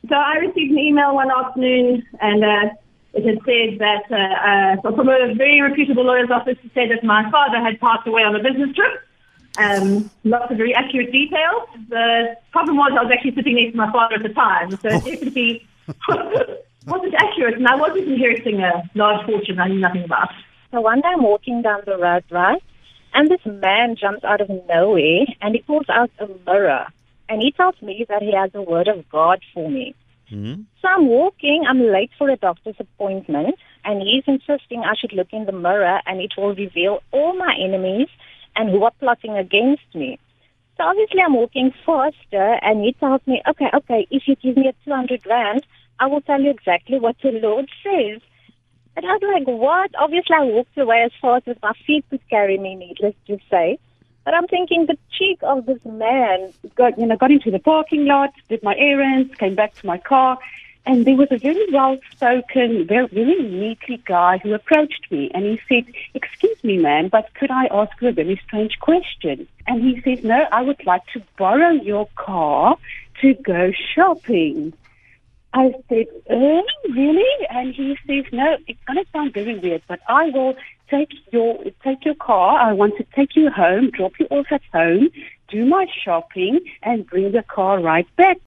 So I received an email one afternoon, and it had said that from a very reputable lawyer's office to say that my father had passed away on a business trip. Lots of very accurate details. The problem was I was actually sitting next to my father at the time, so it definitely wasn't accurate, and I wasn't inheriting a large fortune I knew nothing about. So one day I'm walking down the road, right, and this man jumps out of nowhere, and he pulls out a mirror, and he tells me that he has a word of God for me. Mm-hmm. So I'm walking, I'm late for a doctor's appointment, and he's insisting I should look in the mirror, and it will reveal all my enemies and who are plotting against me. So obviously I'm walking faster, and he tells me, okay, if you give me a 200 rand, I will tell you exactly what the Lord says. And I was like, what? Obviously I walked away as fast as my feet could carry me, needless to say. But I'm thinking the cheek of this man. Got into the parking lot, did my errands, came back to my car, and there was a very well-spoken, very neatly guy who approached me, and he said, "Excuse me, ma'am, but could I ask you a very strange question?" And he said, "No, I would like to borrow your car to go shopping." I said, really? And he says, "No, it's going to sound very weird, but I will take your car. I want to take you home, drop you off at home, do my shopping, and bring the car right back."